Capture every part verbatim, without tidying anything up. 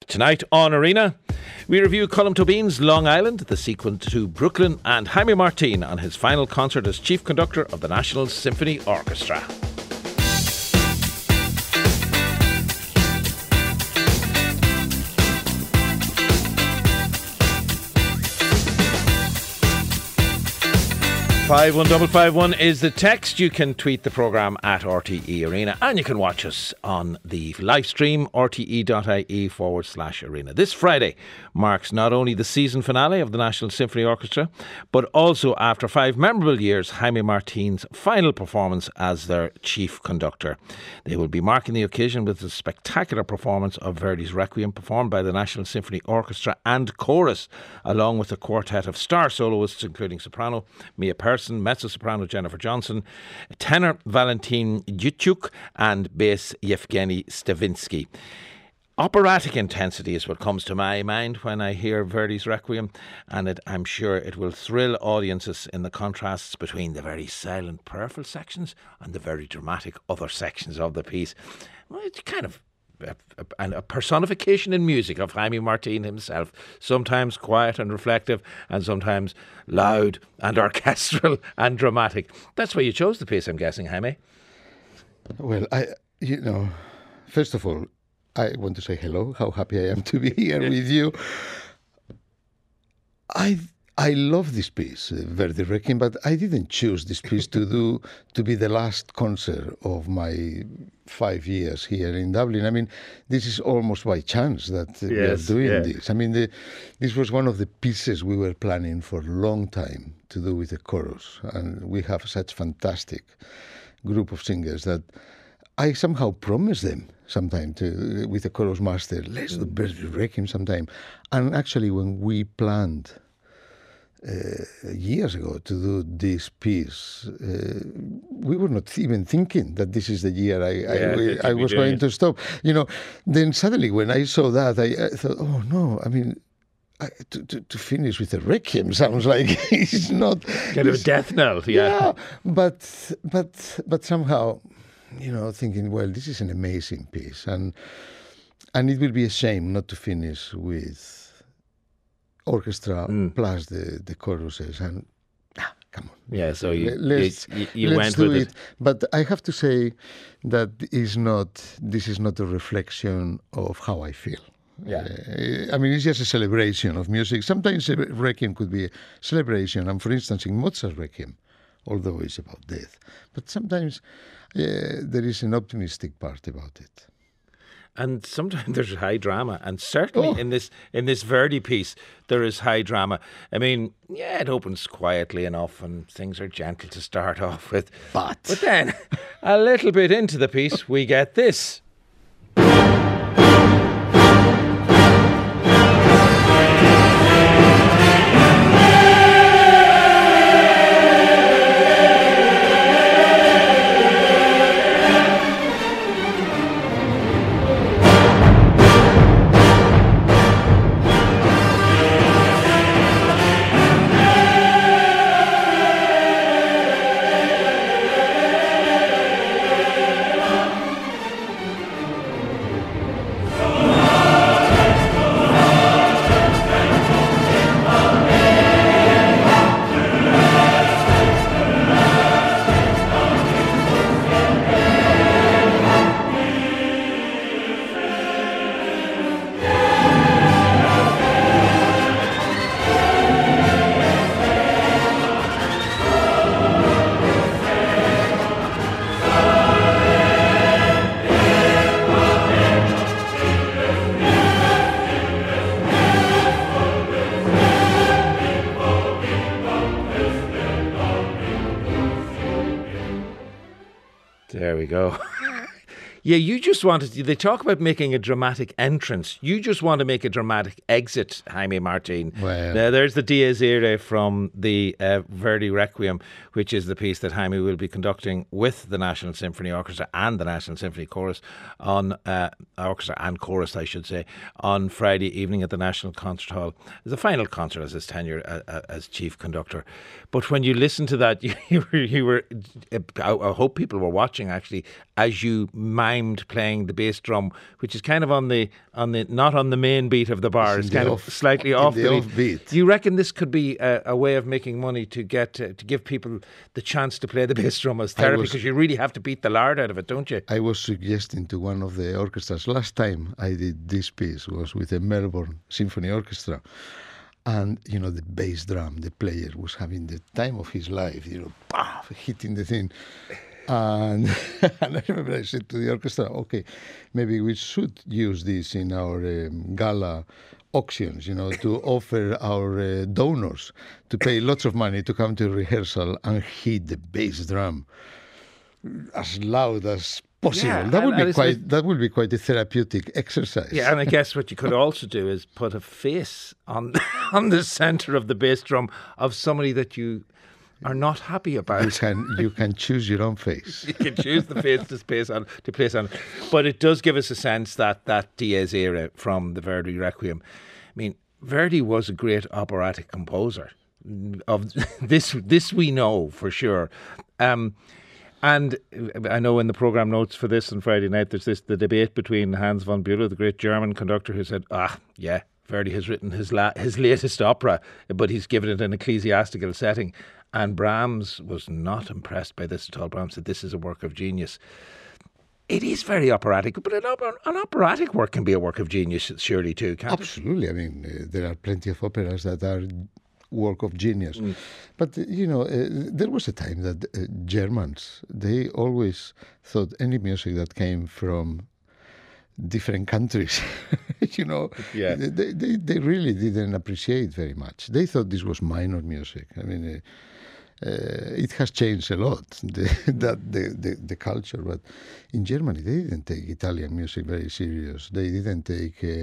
Tonight on Arena, we review Colm Tóibín's Long Island, the sequel to Brooklyn, and Jaime Martin on his final concert as chief conductor of the National Symphony Orchestra. five one five five one is the text. You can tweet the programme at R T E Arena, and you can watch us on the live stream, rte.ie forward slash arena. This Friday marks not only the season finale of the National Symphony Orchestra, but also, after five memorable years, Jaime Martin's final performance as their chief conductor. They will be marking the occasion with a spectacular performance of Verdi's Requiem, performed by the National Symphony Orchestra and chorus, along with a quartet of star soloists, including soprano Mia Persson, mezzo-soprano Jennifer Johnson, tenor Valentin Yutchuk, and bass Yevgeny Stravinsky. Operatic intensity is what comes to my mind when I hear Verdi's Requiem, and it, I'm sure it will thrill audiences in the contrasts between the very silent, prayerful sections and the very dramatic other sections of the piece. Well, it's kind of A, a, a personification in music of Jaime Martin himself, sometimes quiet and reflective, and sometimes loud and orchestral and dramatic. That's why you chose the piece, I'm guessing, Jaime. Well, I, you know, first of all, I want to say hello, how happy I am to be here with you. I I love this piece, uh, Verdi Requiem, but I didn't choose this piece to do to be the last concert of my five years here in Dublin. I mean, this is almost by chance that uh, yes, we are doing yeah. this. I mean, the, this was one of the pieces we were planning for a long time to do with the chorus, and we have such fantastic group of singers that I somehow promised them sometime to with the chorus master, let's do Verdi Requiem sometime. And actually, when we planned Uh, years ago to do this piece, uh, we were not even thinking that this is the year I, yeah, I, I was going it. to stop. You know, then suddenly when I saw that, I, I thought, oh no, I mean, I, to, to, to finish with a Requiem sounds like it's not kind of a death knell, yeah. yeah. But but but somehow, you know, thinking, well, this is an amazing piece, and and it will be a shame not to finish with orchestra mm. plus the, the choruses, and ah, come on. Yeah, so you, let's, you, you let's went do with it. it. But I have to say that is not this is not a reflection of how I feel. Yeah. Uh, I mean, it's just a celebration of music. Sometimes a Requiem could be a celebration, and for instance, in Mozart's Requiem, although it's about death, but sometimes uh, there is an optimistic part about it. And sometimes there's high drama, and certainly oh. in this in this Verdi piece there is high drama. I mean, yeah, it opens quietly enough, and things are gentle to start off with. But but then, a little bit into the piece, we get this. There we go. Yeah, you just wanted, they talk about making a dramatic entrance. You just want to make a dramatic exit, Jaime Martin. Well. Now, there's the Dies Irae from the uh, Verdi Requiem, which is the piece that Jaime will be conducting with the National Symphony Orchestra and the National Symphony Chorus on, uh, orchestra and chorus, I should say, on Friday evening at the National Concert Hall. It's the final concert as his tenure uh, as chief conductor. But when you listen to that, you, you were, you were I, I hope people were watching actually, as you mimed playing the bass drum, which is kind of on the on the not on the main beat of the bar. It's, it's kind off, of slightly off the, the beat. off beat. Do you reckon this could be a, a way of making money to get uh, to give people the chance to play the bass drum as therapy? Because you really have to beat the lard out of it, don't you? I was suggesting to one of the orchestras last time I did this piece was with the Melbourne Symphony Orchestra. And, you know, the bass drum, the player was having the time of his life, you know, bah, hitting the thing. And, and I remember I said to the orchestra, okay, maybe we should use this in our um, gala auctions, you know, to offer our uh, donors to pay lots of money to come to rehearsal and hit the bass drum as loud as possible. Yeah, that would and, be and quite. That would be quite a therapeutic exercise. Yeah, and I guess what you could also do is put a face on on the centre of the bass drum of somebody that you are not happy about. You can you can choose your own face. You can choose the face to place on to place on. But it does give us a sense that that Diaz era from the Verdi Requiem. I mean, Verdi was a great operatic composer. Of this, this we know for sure. Um, And I know in the programme notes for this on Friday night, there's this the debate between Hans von Bülow, the great German conductor, who said, ah, yeah, Verdi has written his la- his latest opera, but he's given it an ecclesiastical setting. And Brahms was not impressed by this at all. Brahms said, this is a work of genius. It is very operatic, but an, oper- an operatic work can be a work of genius, surely, too, can't Absolutely. it? I mean, uh, there are plenty of operas that are work of genius. Mm. But, uh, you know, uh, there was a time that uh, Germans, they always thought any music that came from different countries, you know, yeah. they, they, they really didn't appreciate very much. They thought this was minor music. I mean, uh, uh, it has changed a lot, the, that the, the, the culture. But in Germany, they didn't take Italian music very serious. They didn't take... Uh,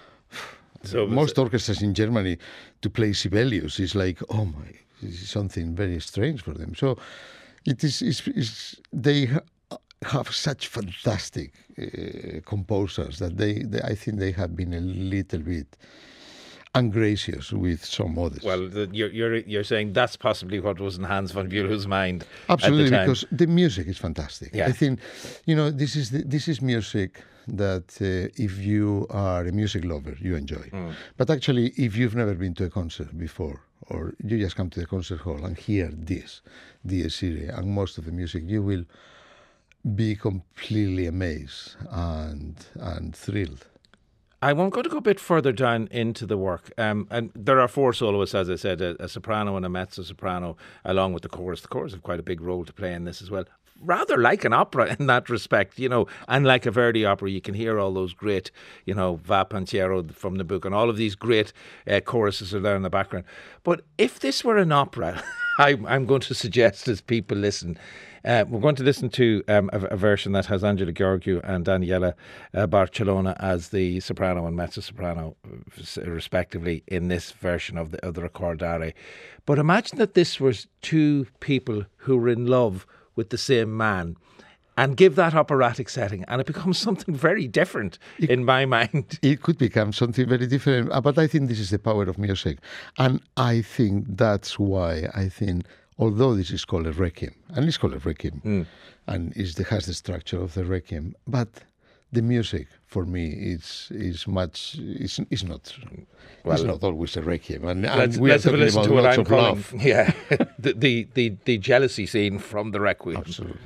So most orchestras in Germany to play Sibelius is like, oh my, this is something very strange for them. So it is, it's, it's, they ha- have such fantastic uh, composers that they, they, I think they have been a little bit ungracious with some others. Well, the, you're, you're you're saying that's possibly what was in Hans von Bülow's mind. Absolutely, at the time. Because the music is fantastic. Yeah. I think, you know, this is the, this is music that uh, if you are a music lover, you enjoy. Mm. But actually, if you've never been to a concert before, or you just come to the concert hall and hear this, Dies Irae, and most of the music, you will be completely amazed and and thrilled. I won't go to go a bit further down into the work. Um, and there are four soloists, as I said, a, a soprano and a mezzo-soprano, along with the chorus. The chorus have quite a big role to play in this as well. Rather like an opera in that respect, you know, and like a Verdi opera, you can hear all those great, you know, Va Pensiero from the book, and all of these great uh, choruses are there in the background. But if this were an opera, I, I'm going to suggest as people listen, Uh, we're going to listen to um, a, a version that has Angela Gheorghiu and Daniela uh, Barcellona as the soprano and mezzo-soprano, respectively, in this version of the, of the Ricordare. But imagine that this was two people who were in love with the same man, and give that operatic setting, and it becomes something very different it, in my mind. It could become something very different, but I think this is the power of music. And I think that's why I think... Although this is called a requiem, and it's called a requiem, mm. and it has the structure of the requiem, but the music for me is is much is is not well, it's not always a requiem, and, let's, and we let's are talking about to what lots I'm of calling, love. Yeah, the, the the the jealousy scene from the requiem. Absolutely.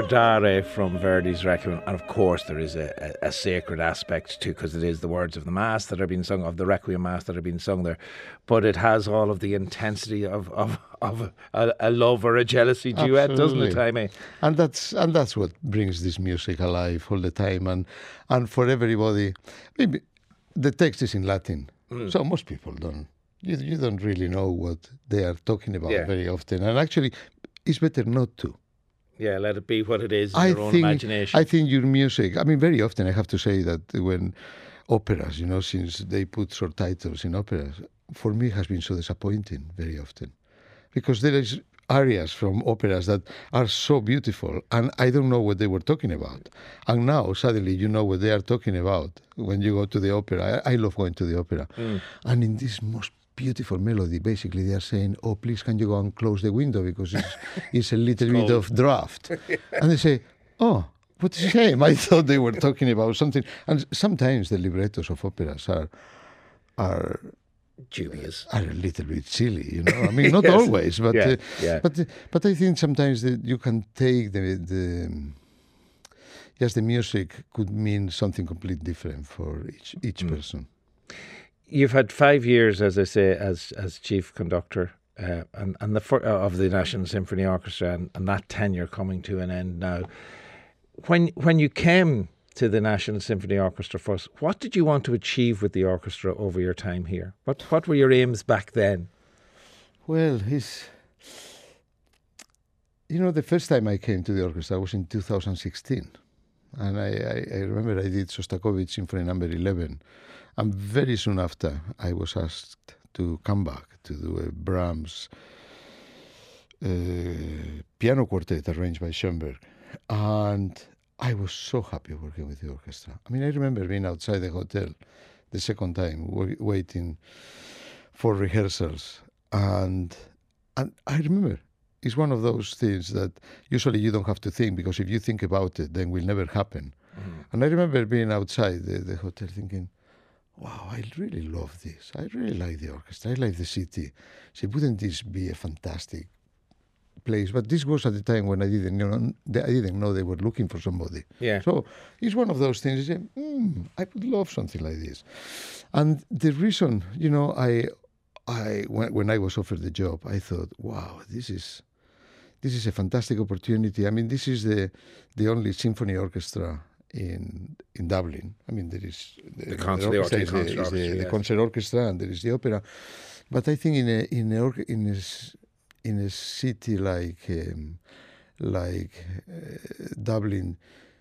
Scordare from Verdi's Requiem, and of course there is a, a, a sacred aspect too, because it is the words of the Mass that are being sung, of the Requiem Mass that are being sung there, but it has all of the intensity of of, of a, a love or a jealousy duet, Absolutely. doesn't it, Jaime? And that's and that's what brings this music alive all the time, and and for everybody, maybe the text is in Latin, mm. so most people don't. You you don't really know what they are talking about yeah. very often, and actually, it's better not to. Yeah, let it be what it is in I your own think, imagination. I think your music, I mean, very often I have to say that when operas, you know, since they put subtitles in operas, for me has been so disappointing very often. Because there is arias from operas that are so beautiful, and I don't know what they were talking about. And now, suddenly, you know what they are talking about when you go to the opera. I, I love going to the opera. Mm. And in this most beautiful melody, basically they are saying, oh, please can you go and close the window because it's, it's a little it's bit of draft. Yeah. And they say, oh, what a shame. I thought they were talking about something. And sometimes the librettos of operas are are dubious, are a little bit silly, you know. I mean, not yes. always, but yeah. Uh, Yeah. but uh, but I think sometimes that you can take the the yes, the music could mean something completely different for each each mm. person. You've had five years, as I say, as as chief conductor, uh, and and the fir- uh, of the National Symphony Orchestra, and, and that tenure coming to an end now. When when you came to the National Symphony Orchestra first, what did you want to achieve with the orchestra over your time here? What what were your aims back then? Well, it's, you know, the first time I came to the orchestra was in two thousand sixteen, and I, I, I remember I did Shostakovich Symphony Number eleven. And very soon after, I was asked to come back to do a Brahms uh, piano quartet arranged by Schoenberg. And I was so happy working with the orchestra. I mean, I remember being outside the hotel the second time, w- waiting for rehearsals. And, and I remember, it's one of those things that usually you don't have to think, because if you think about it, then it will never happen. Mm. And I remember being outside the, the hotel thinking, wow, I really love this. I really like the orchestra. I like the city. So wouldn't this be a fantastic place? But this was at the time when I didn't know, I didn't know they were looking for somebody. Yeah. So it's one of those things. You say, mm, I would love something like this. And the reason, you know, I, I when, when I was offered the job, I thought, wow, this is this is a fantastic opportunity. I mean, this is the the only symphony orchestra in in Dublin. I mean, there is the, the, concert, the, orchestra, is the, concert, is the, yes. the concert orchestra, and there is the opera. But I think in a in a in a, in a city like um, like uh, Dublin,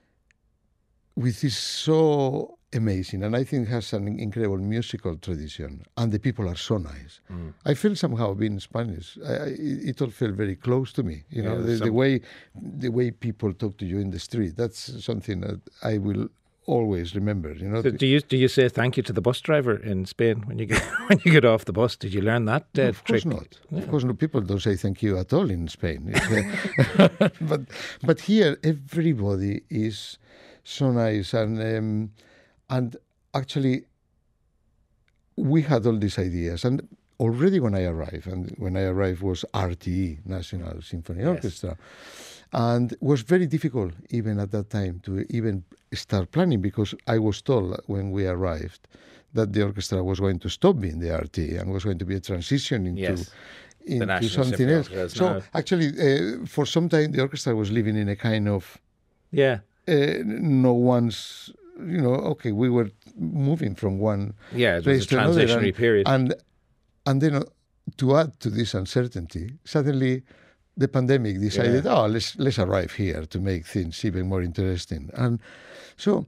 which is so amazing, and I think has an incredible musical tradition, and the people are so nice. Mm. I feel somehow being Spanish, I, I, it all felt very close to me. You know, yeah, the, the way the way people talk to you in the street. That's something that I will always remember. You know. So do you do you say thank you to the bus driver in Spain when you get when you get off the bus? Did you learn that uh, no, of trick? course not. Yeah. Of course not. People don't say thank you at all in Spain. Uh, but but here everybody is so nice, and um, and actually we had all these ideas, and already when I arrived, and when I arrived was R T E, National Symphony yes. Orchestra, and it was very difficult even at that time to even start planning, because I was told when we arrived that the orchestra was going to stop being the R T E and was going to be a transition into yes. into something else. So now. actually, uh, for some time, the orchestra was living in a kind of yeah. Uh, no one's, you know, okay, we were moving from one yeah, it place was a to transitionary another, and, period, and and then uh, to add to this uncertainty, suddenly the pandemic decided, yeah. oh, let's let's arrive here to make things even more interesting, and so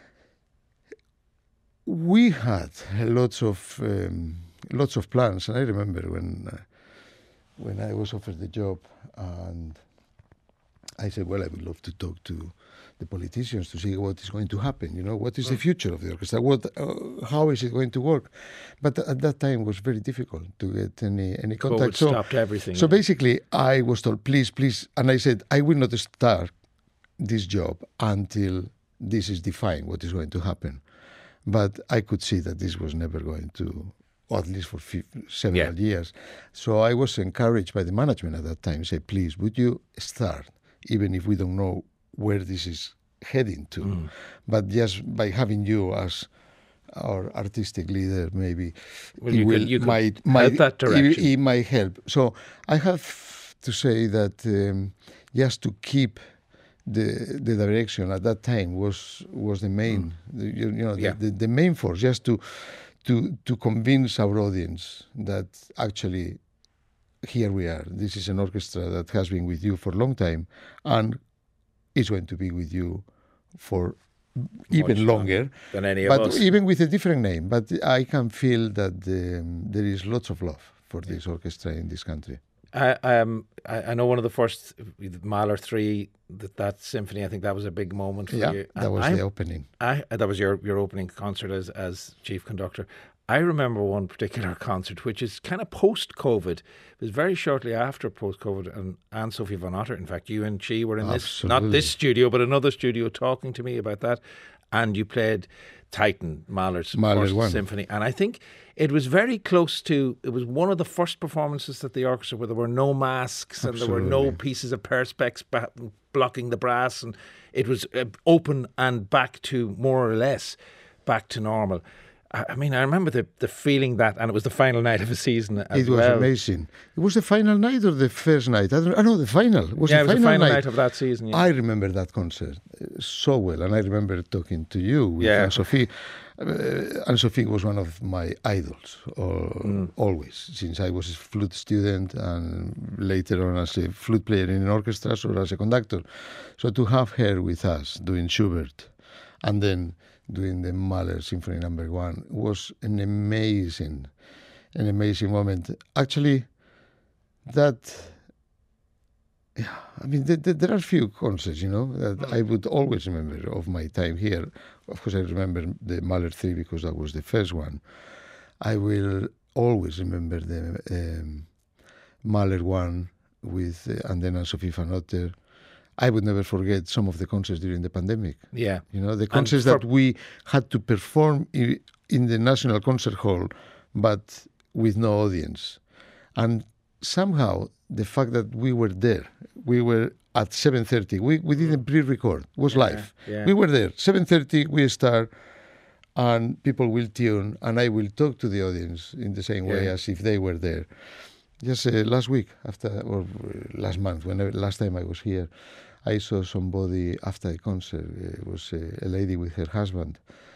we had lots of um, lots of plans, and I remember when uh, when I was offered the job, and I said, well, I would love to talk to the politicians to see what is going to happen. You know, what is the future of the orchestra? What, uh, how is it going to work? But at that time, it was very difficult to get any any contact. COVID so, stopped everything. So yeah. basically, I was told, please, please, and I said, I will not start this job until this is defined, what is going to happen. But I could see that this was never going to, or at least for few, several yeah. years. So I was encouraged by the management at that time, say, please, would you start, even if we don't know where this is heading to. Mm. But just by having you as our artistic leader, maybe well, it you will could, you could might, help might, that direction. It, it might help. So I have to say that um, just to keep the the direction at that time was was the main, mm. the, you, you know, yeah. the, the, the main force, just to to to convince our audience that actually here we are. This is an orchestra that has been with you for a long time, and is going to be with you for even longer than any but of us. Even with a different name. But I can feel that um, there is lots of love for this orchestra in this country. I um I, I know one of the first Mahler three that that symphony. I think that was a big moment for yeah, you. that was I, the opening. I that was your your opening concert as as chief conductor. I remember one particular concert, which is kind of post-COVID. It was very shortly after post-COVID, and Anne-Sophie von Otter, in fact, you and she were in Absolutely. this, not this studio, but another studio talking to me about that, and you played Titan, Mahler's Mahler first one. symphony. And I think it was very close to, it was one of the first performances at the orchestra where there were no masks and Absolutely. there were no pieces of perspex ba- blocking the brass, and it was uh, open and back to, more or less, back to normal. I mean, I remember the, the feeling that, and it was the final night of a season as It was well. amazing. It was the final night or the first night? I don't I know, the final. It was yeah, the it was final, the final night. night of that season. Yeah. I remember that concert so well, and I remember talking to you with yeah. Anne-Sophie. Uh, Anne-Sophie was one of my idols, uh, mm. always, since I was a flute student and later on as a flute player in an orchestra or as a conductor. So to have her with us doing Schubert and then doing the Mahler Symphony Number One was an amazing, an amazing moment. Actually, that, yeah, I mean, th- th- there are few concerts, you know, that mm. I would always remember of my time here. Of course, I remember the Mahler three because that was the first one. I will always remember the um, Mahler one with, uh, and then Anne-Sophie von Otter. I would never forget some of the concerts during the pandemic. Yeah. You know, the concerts that we had to perform in, in the National Concert Hall, but with no audience. And somehow, the fact that we were there, we were at seven thirty, we, we didn't pre-record, it was yeah, live. Yeah. We were there, seven thirty, we start, and people will tune, and I will talk to the audience in the same way yeah. as if they were there. Just uh, last week, after or last month, whenever last time I was here, I saw somebody after a concert. It was a, a lady with her husband,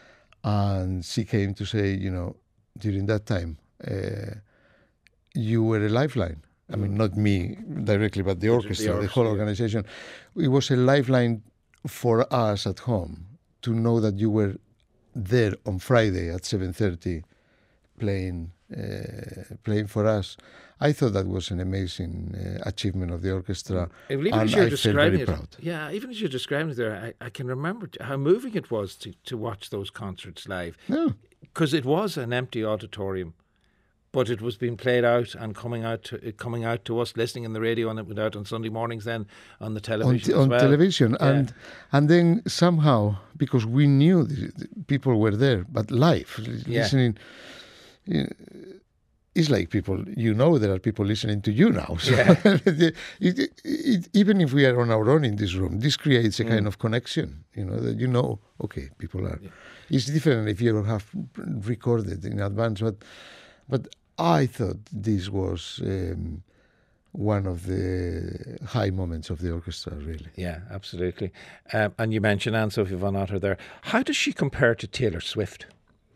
and she came to say, you know, during that time, uh, you were a lifeline. I mean, not me directly, but the orchestra, the, orchestra, the whole organization. It was a lifeline for us at home to know that you were there on Friday at seven thirty playing uh, playing for us. I thought that was an amazing uh, achievement of the orchestra, even and as you're I felt very it, proud. Yeah, even as you're describing it there, I, I can remember how moving it was to, to watch those concerts live. Because yeah. it was an empty auditorium, but it was being played out and coming out to, coming out to us, listening in the radio, and it went out on Sunday mornings then on the television on, as on well. television, yeah. and and then somehow, because we knew the, the people were there, but live, yeah. listening, you know, it's like people, you know, there are people listening to you now. So yeah. it, it, it, even if we are on our own in this room, this creates a mm. kind of connection, you know, that you know, okay, people are. Yeah. It's different if you have recorded in advance, but but I thought this was um, one of the high moments of the orchestra, really. Yeah, absolutely. Um, and you mentioned Anne-Sophie von Otter there. How does she compare to Taylor Swift?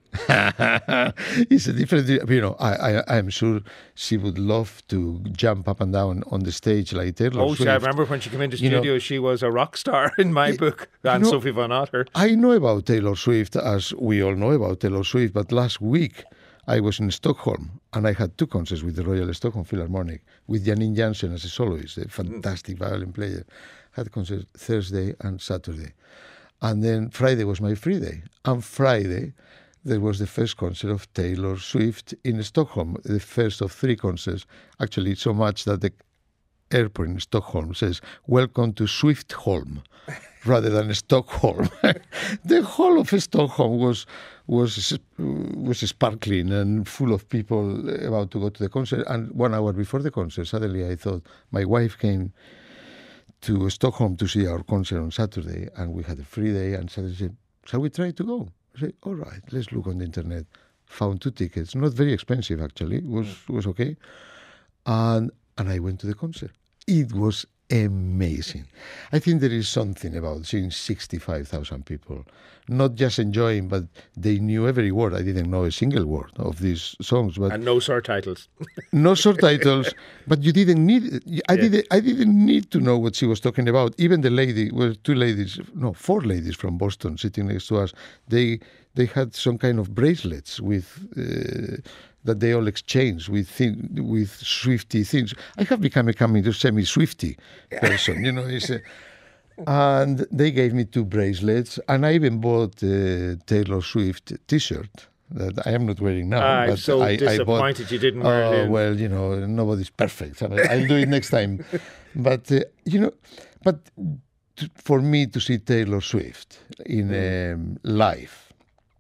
It's a different, you know, I, I, I'm sure she would love to jump up and down on the stage like Taylor oh, Swift. I remember when she came into you studio, know, she was a rock star in my it, book, Anne-Sophie von Otter. I know about Taylor Swift, as we all know about Taylor Swift, but last week I was in Stockholm and I had two concerts with the Royal Stockholm Philharmonic with Janine Jansen as a soloist, a fantastic mm. violin player. I had concerts Thursday and Saturday. And then Friday was my free day. And Friday, there was the first concert of Taylor Swift in Stockholm, the first of three concerts. Actually, so much that the airport in Stockholm says, "Welcome to Swiftholm," rather than Stockholm. The whole of Stockholm was was was sparkling and full of people about to go to the concert. And one hour before the concert, suddenly I thought, my wife came to Stockholm to see our concert on Saturday, and we had a free day, and Saturday said, shall we try to go? I said, all right, let's look on the internet. Found two tickets, not very expensive actually, it was was okay. And and I went to the concert. It was amazing. I think there is something about seeing sixty-five thousand people, not just enjoying, but they knew every word. I didn't know a single word of these songs, but and no subtitles. no subtitles. But you didn't need. I yeah. didn't. I didn't need to know what she was talking about. Even the lady, well, two ladies, no, four ladies from Boston sitting next to us. They they had some kind of bracelets with. Uh, that they all exchange with thin, with Swifty things. I have become a coming to semi-Swifty person, you know. It's a, and they gave me two bracelets, and I even bought a Taylor Swift T-shirt that I am not wearing now. I'm but so I, disappointed I bought, you didn't wear oh, it in. Well, you know, nobody's perfect. I mean, I'll do it next time. But, uh, you know, but to, for me to see Taylor Swift in mm. um, live,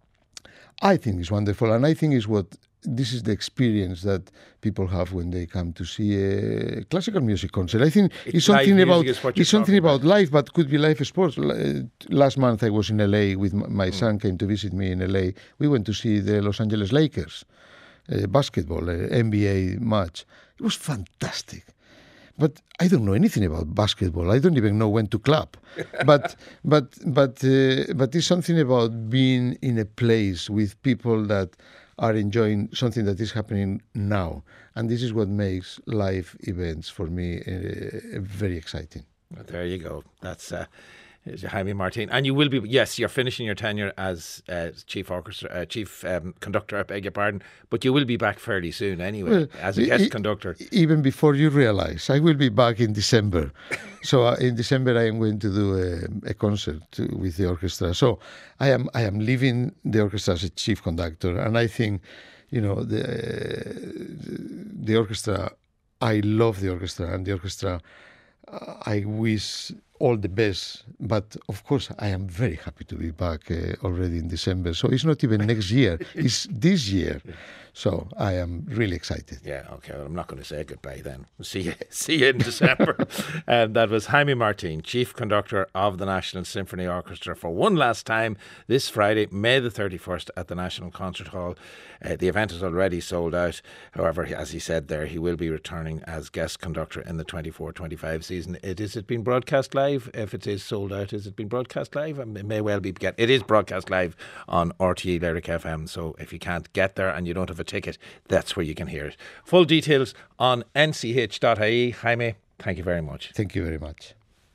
I think it's wonderful, and I think it's what this is the experience that people have when they come to see a classical music concert. I think it's, it's something about it's something about, about life, but could be live sports. Last month I was in L A with my mm. son came to visit me in L A. We went to see the Los Angeles Lakers uh, basketball, uh, N B A match. It was fantastic. But I don't know anything about basketball. I don't even know when to clap. but but but uh, but it's something about being in a place with people that are enjoying something that is happening now. And this is what makes live events for me uh, very exciting. Well, there you go. That's uh, Jaime Martin. And you will be, yes, you're finishing your tenure as uh, chief orchestra, uh, chief um, conductor, I beg your pardon, but you will be back fairly soon anyway, well, as a guest e- conductor. Even before you realise, I will be back in December. So uh, in December I am going to do a, a concert to, with the orchestra. So I am I am leaving the orchestra as a chief conductor, and I think, you know, the uh, the orchestra. I love the orchestra, and the orchestra. Uh, I wish all the best, but of course I am very happy to be back uh, already in December. So it's not even next year; it's this year. So I am really excited. Yeah, okay. Well, I'm not going to say goodbye then. See you, see you in December. And that was Jaime Martin, Chief Conductor of the National Symphony Orchestra, for one last time this Friday, May the thirty-first, at the National Concert Hall. Uh, the event is already sold out. However, as he said there, he will be returning as guest conductor in the twenty-four twenty-five season. It, is it been broadcast live? If it is sold out, is it been broadcast live? It may well be. It is broadcast live on R T E Lyric F M. So if you can't get there and you don't have a ticket, that's where you can hear it. Full details on N C H dot I E. Jaime, thank you very much. Thank you very much.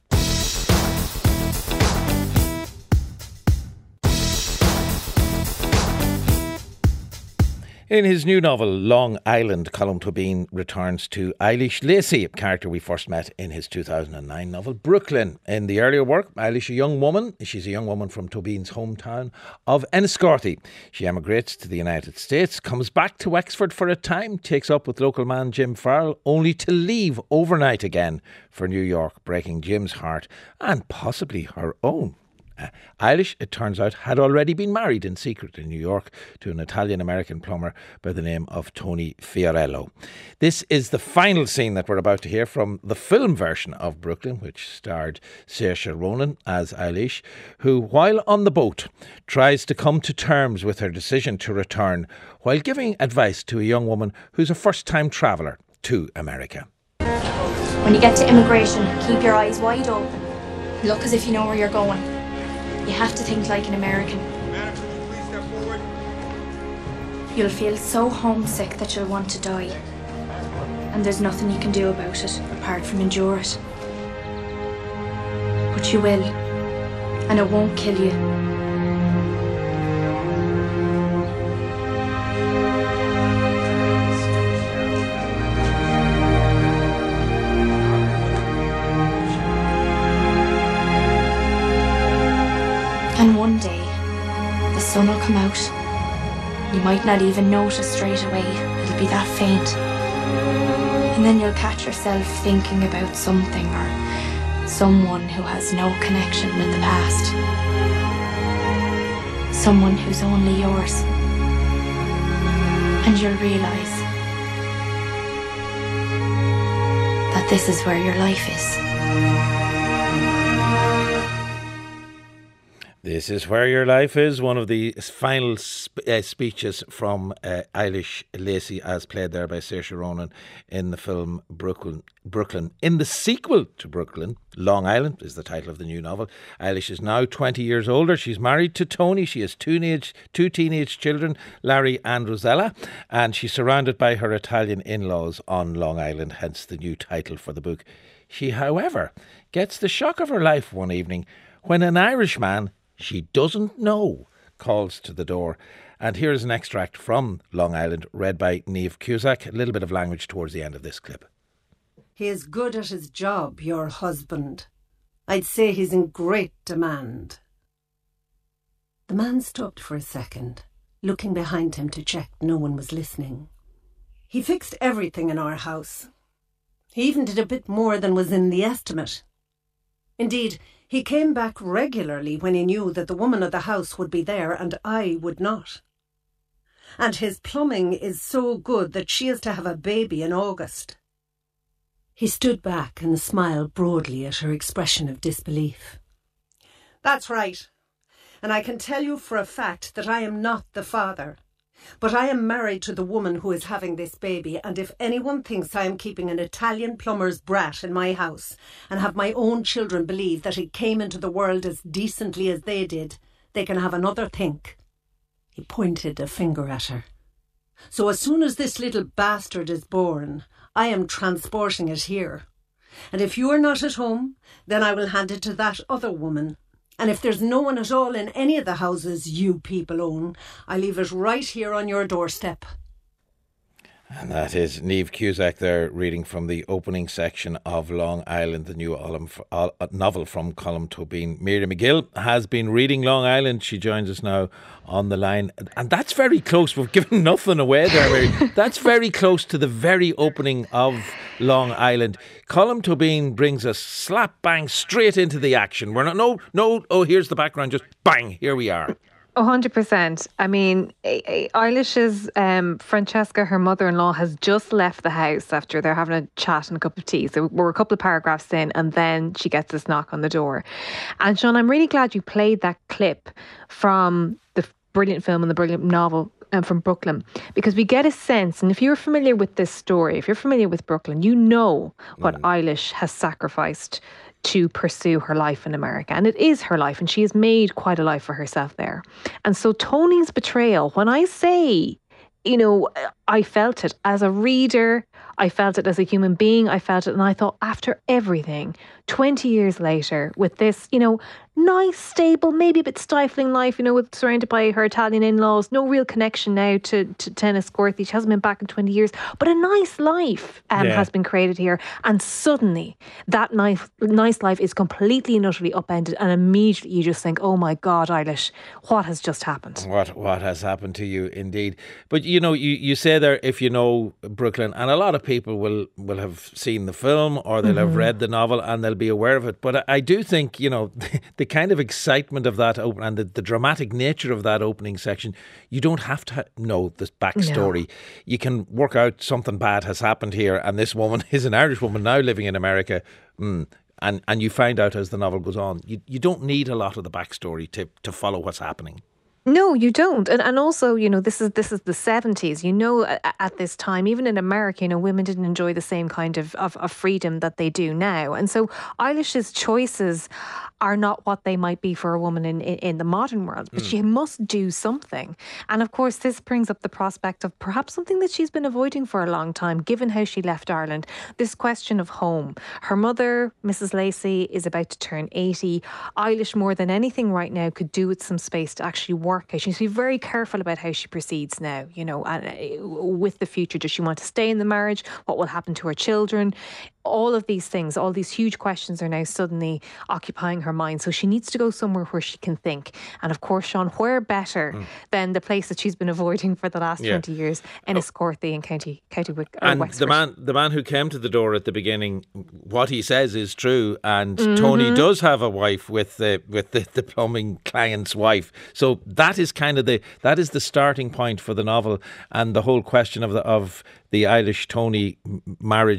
In his new novel, Long Island, Colm Tóibín returns to Eilish Lacey, a character we first met in his two thousand nine novel, Brooklyn. In the earlier work, Eilish, a young woman, she's a young woman from Tóibín's hometown of Enniscorthy. She emigrates to the United States, comes back to Wexford for a time, takes up with local man Jim Farrell, only to leave overnight again for New York, breaking Jim's heart and possibly her own. Uh, Eilish, it turns out, had already been married in secret in New York to an Italian-American plumber by the name of Tony Fiorello. This is the final scene that we're about to hear from the film version of Brooklyn, which starred Saoirse Ronan as Eilish, who, while on the boat, tries to come to terms with her decision to return while giving advice to a young woman who's a first-time traveller to America. When you get to immigration, keep your eyes wide open. Look as if you know where you're going. You have to think like an American. Madam, could you please step forward? You'll feel so homesick that you'll want to die. And there's nothing you can do about it, apart from endure it. But you will. And it won't kill you. And one day, the sun will come out. You might not even notice straight away. It'll be that faint. And then you'll catch yourself thinking about something or someone who has no connection with the past. Someone who's only yours. And you'll realise that this is where your life is. This is Where Your Life Is, one of the final sp- uh, speeches from uh, Eilish Lacey, as played there by Saoirse Ronan in the film Brooklyn. Brooklyn. In the sequel to Brooklyn, Long Island is the title of the new novel. Eilish is now twenty years older. She's married to Tony. She has two teenage, two teenage children, Larry and Rosella, and she's surrounded by her Italian in-laws on Long Island, hence the new title for the book. She, however, gets the shock of her life one evening when an Irishman she doesn't know calls to the door. And here's an extract from Long Island, read by Niamh Cusack. A little bit of language towards the end of this clip. He is good at his job, your husband. I'd say he's in great demand. The man stopped for a second, looking behind him to check no one was listening. He fixed everything in our house. He even did a bit more than was in the estimate. Indeed, he came back regularly when he knew that the woman of the house would be there and I would not. And his plumbing is so good that she is to have a baby in August. He stood back and smiled broadly at her expression of disbelief. That's right. And I can tell you for a fact that I am not the father. But I am married to the woman who is having this baby, and if anyone thinks I am keeping an Italian plumber's brat in my house and have my own children believe that it came into the world as decently as they did, they can have another think. He pointed a finger at her. So as soon as this little bastard is born, I am transporting it here. And if you are not at home, then I will hand it to that other woman. And if there's no one at all in any of the houses you people own, I leave it right here on your doorstep. And that is Niamh Cusack there, reading from the opening section of Long Island, the new novel from Colm Tóibín. Miriam McGill has been reading Long Island. She joins us now on the line. And that's very close. We've given nothing away there, Mary. That's very close to the very opening of Long Island. Colm Tóibín brings us slap bang straight into the action. We're not, no, no, oh, here's the background, just bang, here we are. one hundred percent. I mean, Eilish's um, Francesca, her mother-in-law, has just left the house after they're having a chat and a cup of tea. So we're a couple of paragraphs in, and then she gets this knock on the door. And Sean, I'm really glad you played that clip from the brilliant film and the brilliant novel um, from Brooklyn, because we get a sense, and if you're familiar with this story, if you're familiar with Brooklyn, you know what mm. Eilish has sacrificed to pursue her life in America. And it is her life, and she has made quite a life for herself there. And so Tony's betrayal, when I say, you know, I felt it as a reader, I felt it as a human being, I felt it, and I thought, after everything, twenty years later, with this, you know, nice, stable, maybe a bit stifling life, you know, with surrounded by her Italian in-laws, no real connection now to, to Enniscorthy. She hasn't been back in twenty years, but a nice life um, yeah. has been created here. And suddenly, that nice, nice life is completely and utterly upended, and immediately you just think, oh my God, Eilish, what has just happened? What what has happened to you, indeed. But, you know, you, you say there, if you know Brooklyn, and a lot of people will, will have seen the film or they'll mm-hmm. have read the novel and they'll be aware of it. But I, I do think, you know, the kind of excitement of that open and the, the dramatic nature of that opening section, you don't have to know the backstory. No. You can work out something bad has happened here, and this woman is an Irish woman now living in America. Mm, and, and you find out as the novel goes on, you, you don't need a lot of the backstory to, to follow what's happening. No, you don't. And and also, you know, this is this is the seventies. You know, at, at this time, even in America, you know, women didn't enjoy the same kind of, of, of freedom that they do now. And so Eilish's choices are not what they might be for a woman in, in, in the modern world. But mm. she must do something. And of course, this brings up the prospect of perhaps something that she's been avoiding for a long time, given how she left Ireland. This question of home. Her mother, Missus Lacey, is about to turn eighty. Eilish, more than anything right now, could do with some space to actually work. She needs to be very careful about how she proceeds now, you know, and uh, with the future. Does she want to stay in the marriage? What will happen to her children? All of these things, all these huge questions are now suddenly occupying her mind. So she needs to go somewhere where she can think. And of course, Sean, where better mm. than the place that she's been avoiding for the last yeah. twenty years, Enniscorthy in County County Wick, and Wexford. the man, the man who came to the door at the beginning, what he says is true. And mm-hmm. Tony does have a wife with the with the, the plumbing client's wife. So that is kind of the that is the starting point for the novel, and the whole question of the of the Eilish Tony marriage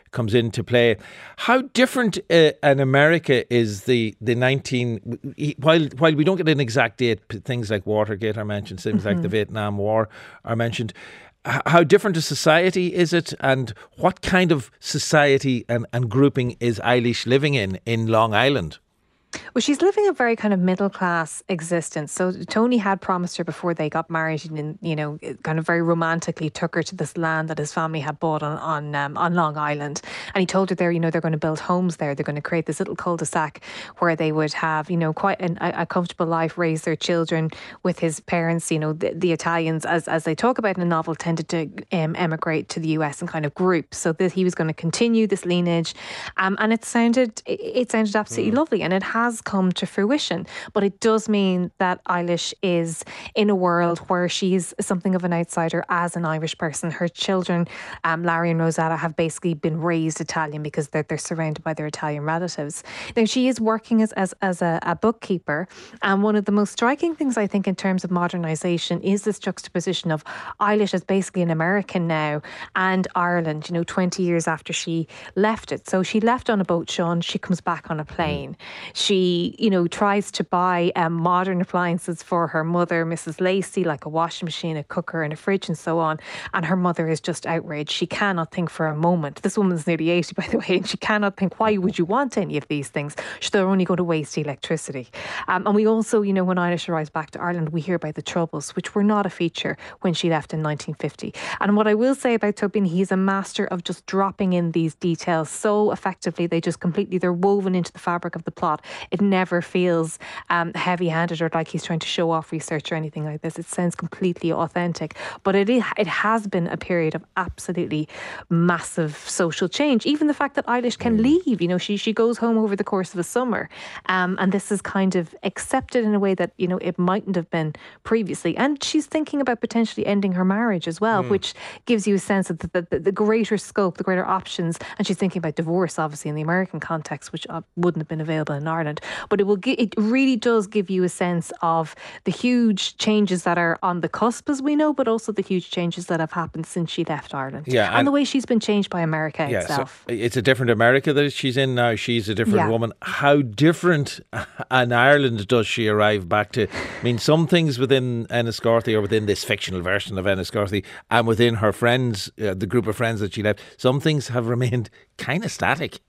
comes into play. How different uh, in America is the the nineteen while while we don't get an exact date, things like Watergate are mentioned, things mm-hmm. like the Vietnam War are mentioned. How different a society is it, and what kind of society and, and grouping is Eilish living in in Long Island? Well, she's living a very kind of middle class existence. So Tony had promised her before they got married, and you know, kind of very romantically took her to this land that his family had bought on on um, on Long Island, and he told her there, you know, they're going to build homes there. They're going to create this little cul-de-sac where they would have, you know, quite an, a, a comfortable life, raise their children with his parents. You know, the, the Italians, as as they talk about in the novel, tended to um, emigrate to the U S in kind of groups. So that he was going to continue this lineage, um, and it sounded it, it sounded absolutely mm. lovely, and it has come to fruition. But it does mean that Eilish is in a world where she's something of an outsider as an Irish person. Her children, um, Larry and Rosetta, have basically been raised Italian because they're, they're surrounded by their Italian relatives. Now, she is working as, as, as a, a bookkeeper, and one of the most striking things I think in terms of modernisation is this juxtaposition of Eilish as basically an American now and Ireland, you know, twenty years after she left it. So she left on a boat, Sean, she comes back on a plane. She, you know, tries to buy um, modern appliances for her mother, Missus Lacey, like a washing machine, a cooker and a fridge and so on. And her mother is just outraged. She cannot think for a moment. This woman's nearly eighty, by the way, and she cannot think, why would you want any of these things? They're only going to waste electricity. Um, and we also, you know, when Eilish arrives back to Ireland, we hear about the Troubles, which were not a feature when she left in nineteen fifty. And what I will say about Tobin, he's a master of just dropping in these details so effectively. They just completely, they're woven into the fabric of the plot. It never feels um, heavy-handed or like he's trying to show off research or anything like this. It sounds completely authentic. But it is, it has been a period of absolutely massive social change. Even the fact that Eilish can leave, you know, she she goes home over the course of a summer. Um, and this is kind of accepted in a way that, you know, it mightn't have been previously. And she's thinking about potentially ending her marriage as well, mm. which gives you a sense of the, the, the greater scope, the greater options. And she's thinking about divorce, obviously, in the American context, which uh, wouldn't have been available in Ireland. But it will gi- it really does give you a sense of the huge changes that are on the cusp, as we know, but also the huge changes that have happened since she left Ireland. Yeah, and, and the way she's been changed by America yeah, itself. So it's a different America that she's in now. She's a different yeah. woman. How different in Ireland does she arrive back to? I mean, some things within Enniscorthy, or within this fictional version of Enniscorthy, and within her friends, uh, the group of friends that she left, some things have remained kind of static.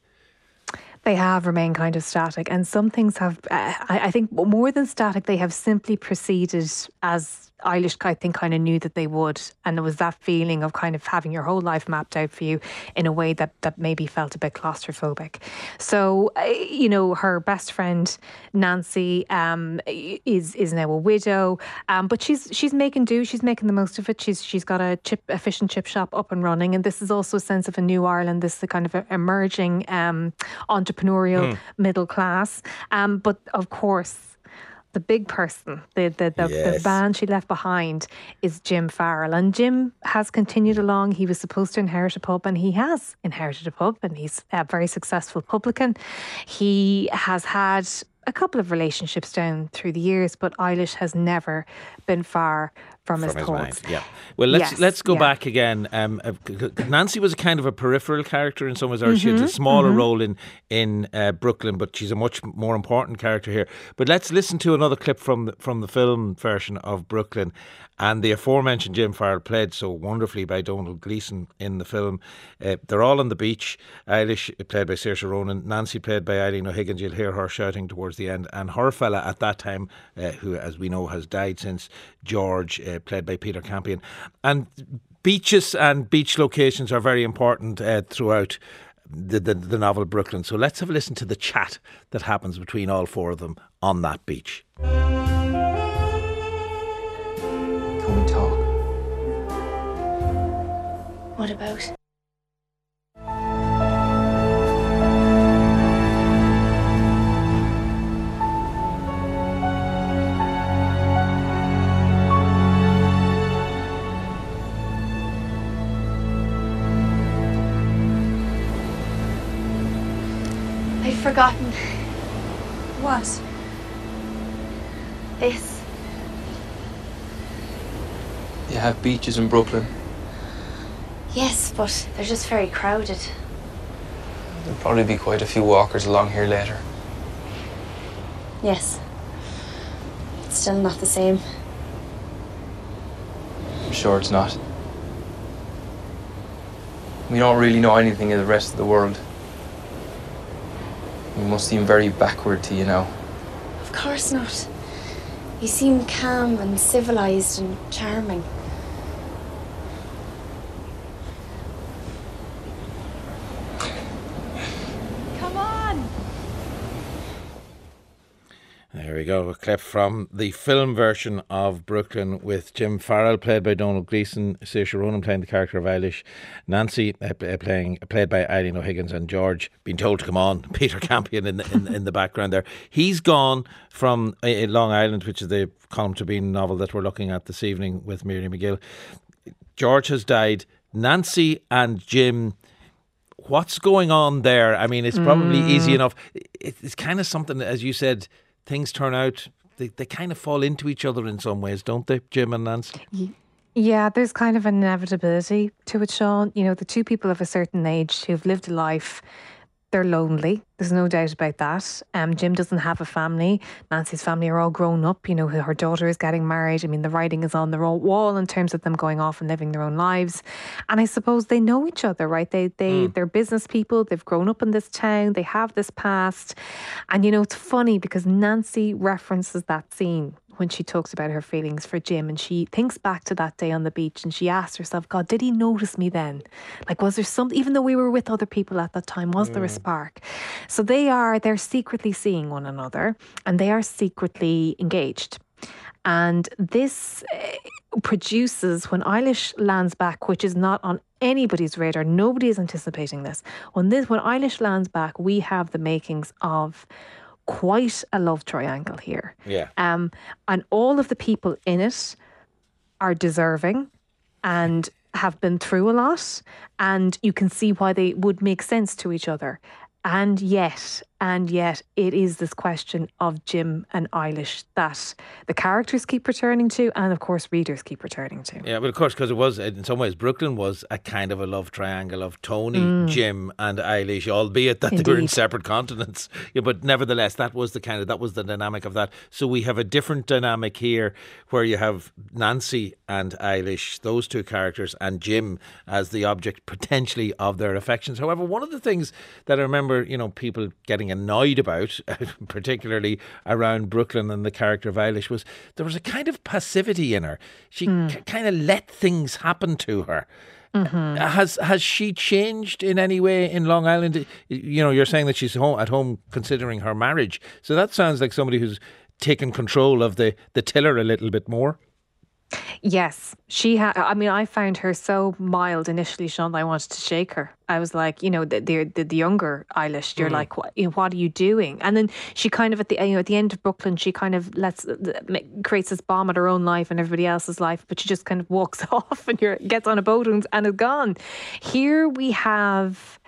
They have remained kind of static, and some things have, uh, I, I think more than static, they have simply proceeded as Eilish, I think, kind of knew that they would. And there was that feeling of kind of having your whole life mapped out for you in a way that, that maybe felt a bit claustrophobic. So, uh, you know, her best friend, Nancy, um, is is now a widow, um, but she's she's making do. She's making the most of it. She's She's got a chip, a fish and chip shop up and running. And this is also a sense of a new Ireland. This is a kind of emerging um, entrepreneurial mm. middle class. Um, but of course, the big person, the the, the, yes. the band she left behind is Jim Farrell. And Jim has continued along. He was supposed to inherit a pub, and he has inherited a pub, and he's a very successful publican. He has had a couple of relationships down through the years, but Eilish has never been far from, from his, his thoughts. Mind. Yeah. Well, let's yes, let's go yeah. back again. Um, uh, Nancy was a kind of a peripheral character in some ways. Or mm-hmm, she had a smaller mm-hmm. role in in uh, Brooklyn, but she's a much more important character here. But let's listen to another clip from the, from the film version of Brooklyn. And the aforementioned Jim Farrell, played so wonderfully by Donald Gleeson in the film. Uh, they're all on the beach. Eilish, played by Saoirse Ronan. Nancy, played by Eileen O'Higgins. You'll hear her shouting towards the end. And her fella at that time, uh, who, as we know, has died since, George, uh, played by Peter Campion. And beaches and beach locations are very important uh, throughout the, the, the novel Brooklyn. So let's have a listen to the chat that happens between all four of them on that beach. Can we talk? What about? I'd forgotten. What? This. You have beaches in Brooklyn? Yes, but they're just very crowded. There'll probably be quite a few walkers along here later. Yes. It's still not the same. I'm sure it's not. We don't really know anything of the rest of the world. We must seem very backward to you now. Of course not. You seem calm and civilized and charming. Come on! There we go, a clip from the film version of Brooklyn with Jim Farrell, played by Donald Gleeson, Saoirse Ronan playing the character of Eilish, Nancy uh, playing played by Eileen O'Higgins, and George being told to come on, Peter Campion in the, in, in the background there. He's gone from uh, Long Island, which is the Colm Tóibín novel that we're looking at this evening with Miriam McGill. George has died. Nancy and Jim, what's going on there? I mean, it's probably mm. easy enough. It's kind of something, as you said, things turn out, they, they kind of fall into each other in some ways, don't they, Jim and Nancy? Yeah, there's kind of an inevitability to it, Sean. You know, the two people of a certain age who've lived a life, they're lonely. There's no doubt about that. Um, Jim doesn't have a family. Nancy's family are all grown up. You know, her daughter is getting married. I mean, the writing is on the wall in terms of them going off and living their own lives. And I suppose they know each other, right? They, they, mm. They're business people. They've grown up in this town. They have this past. And, you know, it's funny because Nancy references that scene when she talks about her feelings for Jim, and she thinks back to that day on the beach and she asks herself, God, did he notice me then? Like, was there something, even though we were with other people at that time, was mm. there a spark? So they are, they're secretly seeing one another and they are secretly engaged. And this uh, produces, when Eilish lands back, which is not on anybody's radar, nobody is anticipating this. When this, when Eilish lands back, we have the makings of quite a love triangle here. Yeah. Um, and all of the people in it are deserving and have been through a lot, and you can see why they would make sense to each other. And yet, and yet, it is this question of Jim and Eilish that the characters keep returning to, and of course, readers keep returning to. Yeah, but of course, because it was, in some ways, Brooklyn was a kind of a love triangle of Tony, Mm. Jim, and Eilish, albeit that they were in separate continents. Yeah, but nevertheless, that was the kind of that was the dynamic of that. So we have a different dynamic here, where you have Nancy and Eilish, those two characters, and Jim as the object potentially of their affections. However, one of the things that I remember, you know, people getting annoyed about, particularly around Brooklyn and the character of Eilish, was there was a kind of passivity in her. She mm. c- kind of let things happen to her. Mm-hmm. Has has she changed in any way in Long Island? You know, you're saying that she's home, at home considering her marriage. So that sounds like somebody who's taken control of the, the tiller a little bit more. Yes, she had. I mean, I found her so mild initially, Sean, that I wanted to shake her. I was like, you know, the the, the younger Eilish, you're mm. like, what, you know, what are you doing? And then she kind of at the you know at the end of Brooklyn, she kind of lets creates this bomb at her own life and everybody else's life, but she just kind of walks off and you're, gets on a boat and, and is gone. Here we have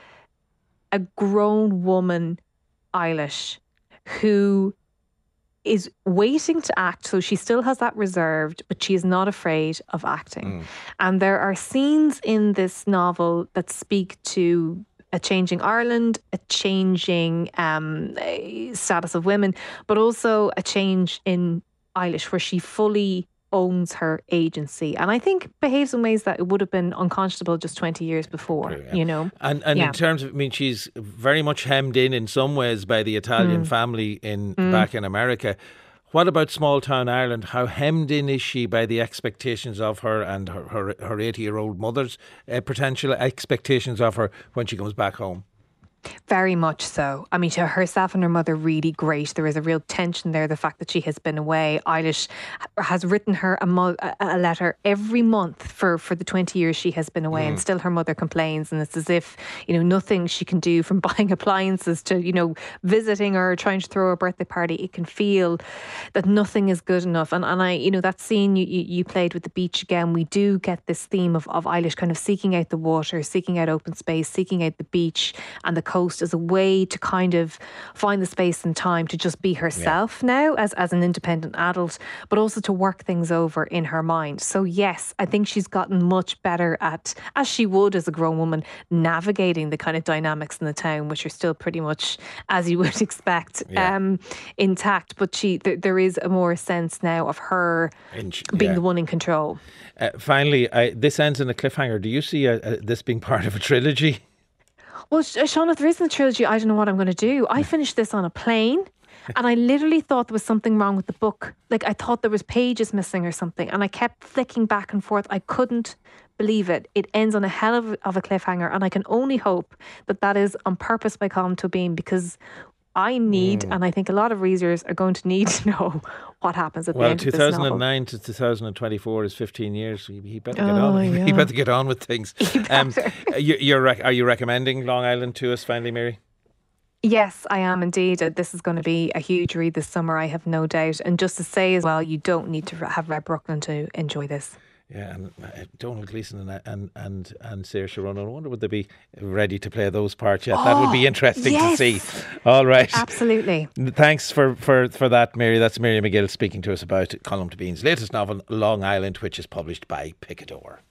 a grown woman, Eilish, who is waiting to act. So she still has that reserved, but she is not afraid of acting. Mm. And there are scenes in this novel that speak to a changing Ireland, a changing um, status of women, but also a change in Eilish, where she fully owns her agency, and I think behaves in ways that it would have been unconscionable just twenty years before. Yeah. You know, and and yeah. in terms of, I mean, she's very much hemmed in in some ways by the Italian mm. family in mm. back in America. What about small town Ireland? How hemmed in is she by the expectations of her and her her, her eighty year old mother's uh, potential expectations of her when she comes back home? Very much so. I mean, to herself and her mother, really great. There is a real tension there, the fact that she has been away. Eilish has written her a, mo- a letter every month for, for the twenty years she has been away, mm. and still her mother complains, and it's as if, you know, nothing she can do, from buying appliances to, you know, visiting her, trying to throw a birthday party. It can feel that nothing is good enough. And and I, you know, that scene you, you, you played with the beach again, we do get this theme of, of Eilish kind of seeking out the water, seeking out open space, seeking out the beach and the coast as a way to kind of find the space and time to just be herself yeah. now as, as an independent adult, but also to work things over in her mind. So yes, I think she's gotten much better at, as she would as a grown woman, navigating the kind of dynamics in the town, which are still pretty much, as you would expect, yeah. um, intact. But she, th- there is a more sense now of her she, being yeah. the one in control. Uh, finally, I, this ends in a cliffhanger. Do you see a, a, this being part of a trilogy? Well, Shauna, if there isn't a trilogy, I don't know what I'm going to do. I finished this on a plane and I literally thought there was something wrong with the book. Like, I thought there was pages missing or something, and I kept flicking back and forth. I couldn't believe it. It ends on a hell of, of a cliffhanger, and I can only hope that that is on purpose by Colm Tóibín, because I need, mm. and I think a lot of readers are going to need to know what happens at well, the end of this novel. two thousand nine to two thousand twenty-four is fifteen years. He, he better oh, get on. Yeah. He better get on with things. Um, you, you're rec- are you recommending Long Island to us finally, Mary? Yes, I am indeed. This is going to be a huge read this summer, I have no doubt. And just to say as well, you don't need to have read Brooklyn to enjoy this. Yeah, and uh, Donald Gleeson and and and, and Saoirse Ronan, I wonder would they be ready to play those parts yet? Oh, that would be interesting yes. to see. All right. Absolutely. Thanks for, for, for that, Mary. That's Mary McGill speaking to us about Colm Tóibín's latest novel, Long Island, which is published by Picador.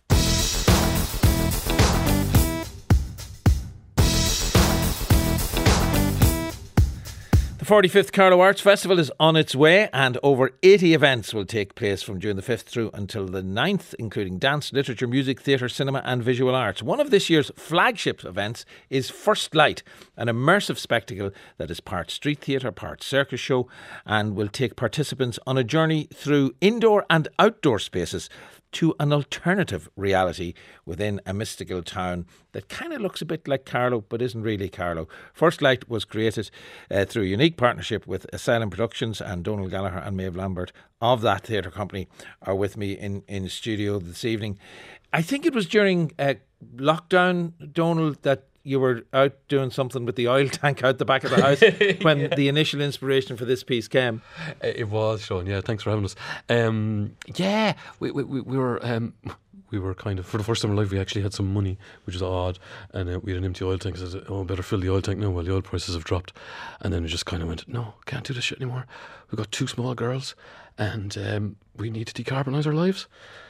The forty-fifth Carlow Arts Festival is on its way, and over eighty events will take place from June the fifth through until the ninth, including dance, literature, music, theatre, cinema and visual arts. One of this year's flagship events is First Light, an immersive spectacle that is part street theatre, part circus show, and will take participants on a journey through indoor and outdoor spaces to an alternative reality within a mystical town that kind of looks a bit like Carlow but isn't really Carlow. First Light was created uh, through a unique partnership with Asylum Productions, and Donald Gallagher and Maeve Lambert of that theatre company are with me in, in studio this evening. I think it was during uh, lockdown, Donald, that you were out doing something with the oil tank out the back of the house when yeah. the initial inspiration for this piece came. It was, Sean. Yeah, thanks for having us. Um, yeah, we, we, we were um, we were kind of, for the first time in our life, we actually had some money, which is odd, and uh, we had an empty oil tank. So I said, oh, better fill the oil tank now while the oil prices have dropped. And then we just kind of went, no, can't do this shit anymore. We've got two small girls, and um, we need to decarbonise our lives.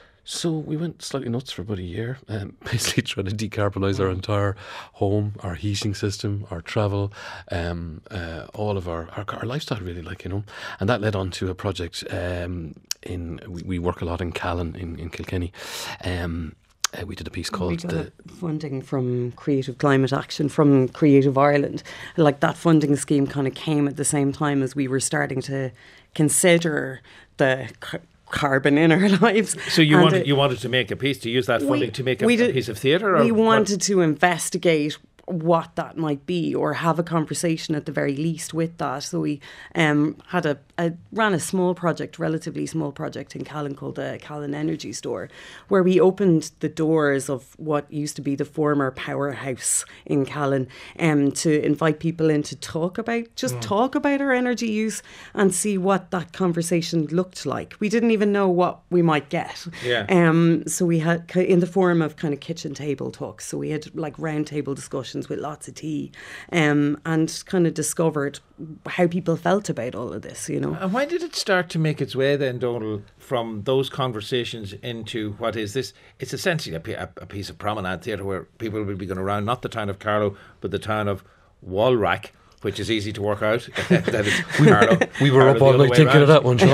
So we went slightly nuts for about a year, um, basically trying to decarbonise our entire home, our heating system, our travel, um, uh, all of our, our our lifestyle, really, like, you know. And that led on to a project um, in, we, we work a lot in Callan, in, in Kilkenny. Um, uh, we did a piece called... We got the funding from Creative Climate Action from Creative Ireland. Like, that funding scheme kind of came at the same time as we were starting to consider the... carbon in our lives. So you and wanted it, you wanted to make a piece, to use that funding we, to make a, did, a piece of theatre? We wanted what? to investigate what that might be, or have a conversation at the very least with that. So we um, had a, a ran a small project, relatively small project in Callan called the Callan Energy Store, where we opened the doors of what used to be the former powerhouse in Callan, um, to invite people in to talk about, just mm. talk about our energy use and see what that conversation looked like. We didn't even know what we might get. Yeah. Um, so we had, in the form of kind of kitchen table talks, so we had like round table discussions with lots of tea, um, and kind of discovered how people felt about all of this, you know. And when did it start to make its way then, Donald, from those conversations into what is this? It's essentially a, a piece of promenade theatre where people will be going around, not the town of Carlow, but the town of Wallrack, which is easy to work out. that is Carlow. We were Carlow up all night thinking around. of that one, Sean.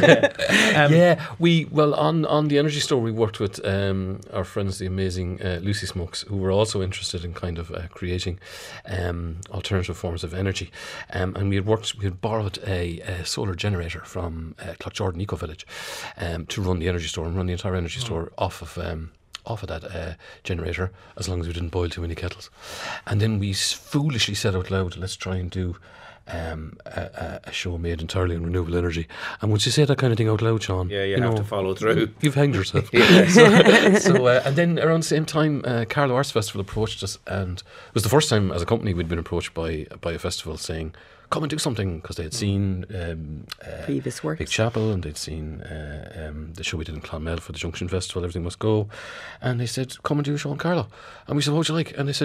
yeah. Um, yeah, we well on, on the energy store we worked with um, our friends, the amazing uh, Lucy Smokes, who were also interested in kind of uh, creating um, alternative forms of energy, um, and we had worked, we had borrowed a, a solar generator from uh, Cloughjordan Eco Village um, to run the energy store and run the entire energy oh. store off of. Um, off of that uh, generator, as long as we didn't boil too many kettles. And then we foolishly said out loud, let's try and do um, a, a show made entirely on renewable energy. And once you say that kind of thing out loud, Sean, yeah, you, you have know, to follow through. You've hanged yourself. yeah. So, so uh, and then around the same time, uh, Carlow Arts Festival approached us, and it was the first time as a company we'd been approached by by a festival saying, come and do something, because they had seen um, uh, previous work, Big Chapel, and they'd seen uh, um, the show we did in Clonmel for the Junction Festival, Everything Must Go, and they said, come and do a show in Carlow. And we said, what would you like? And they said,